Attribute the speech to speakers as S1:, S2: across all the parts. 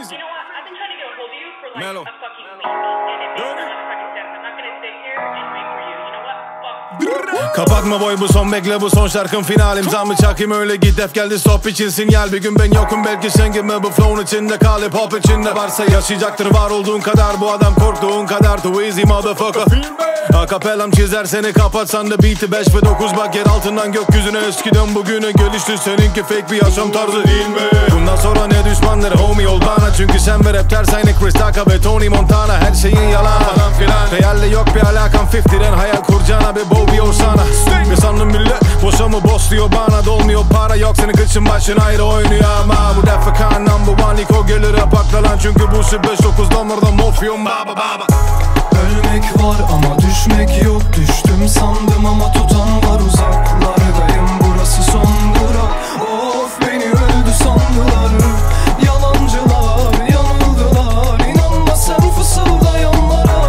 S1: Weezy.
S2: You know what? I've been trying to get a hold of you for like
S1: Mellow.
S2: a fucking week, and it makes me want to fucking death. I'm not gonna sit here and wait for you. You know what? Fuck.
S1: Kapatma boy, bu son, bekle, bu son şarkın final. İmzamı çakayım öyle git, def geldi stop için sinyal. Bir gün ben yokum, belki sen gibi bu flow'un içinde kal. Hip hop içinde varsa yaşayacaktır var olduğun kadar. Bu adam korktuğun kadar too easy motherfucker. Akapelam çizer seni, kapatsan da beat'i 5 ve 9. Bak yer altından gökyüzüne, eskiden bugüne gelişti. Seninki fake bir yaşam tarzı değil mi? Bundan sonra ne düşmanları homie ol bana. Çünkü sen ve rap ters aynı Chris Tucker ve Tony Montana. Her şeyin yalan falan filan, reyalle yok bir alakan. 50'den hayal kuracağına bir Bobby Osana. Ne sandın millet boşa mı boss diyor bana. Dolmuyor para yok, senin kıçın başın ayrı oynuyor ama bu defa kan number one lik o gelir apakla lan. Çünkü bu 5-9 damarda mafyum baba baba.
S3: Ölmek var ama düşmek yok. Düştüm sandım ama tutan var, uzaklardayım, burası son durak. Of, beni öldü sandılar. Yalancılar yanıldılar. İnanma sen fısıldayanlara.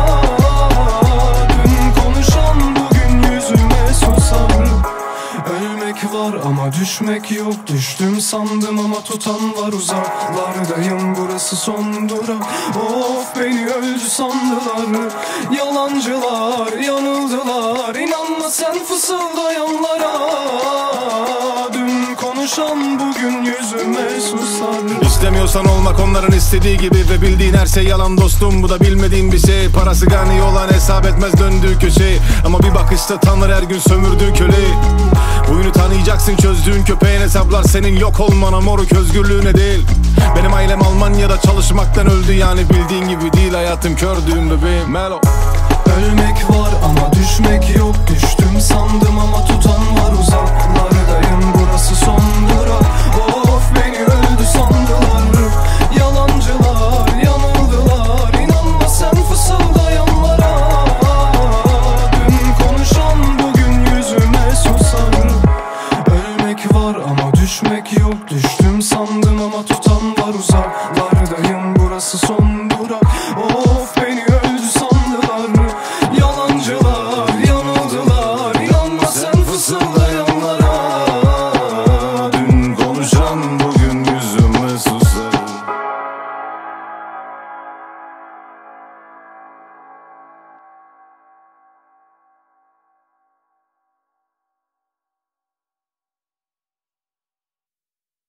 S3: Dün konuşan bugün yüzüme susar. Ölmek var ama düşmek yok. Düştüm sandım ama tutan var, uzaklardayım, burası son durak. Of, beni öldü sandılar. Yalancılar yanıldılar. İnanma sen fısıldayanlara. Dün konuşan bugün yüzüme susar.
S1: İstemiyorsan olmak onların istediği gibi ve bildiğin her şey yalan dostum. Bu da bilmediğin bir şey. Parası gani olan hesap etmez döndüğü köşeyi. Ama bir bakışta tanır her gün sömürdüğü köleyi. Oyunu tanıyacaksın, çözdüğün köpeğin hesaplar senin yok olmana, moruk özgürlüğüne değil. Benim ailem Almanya'da çalışmaktan öldü, yani bildiğin gibi değil hayatım, kördüğüm bebeğim Melo.
S3: Ölmek var ama düşmek yok. Düştüm sandım ama tutan var, uzaklardayım, burası son durak. Of, beni öldü sandılar. Yalancılar yanıldılar. İnanma sen fısıldayanlara. Dün konuşan bugün yüzüme susar. Ölmek var ama düşmek yok. Düştüm sandım ama tutan var, uzaklardayım.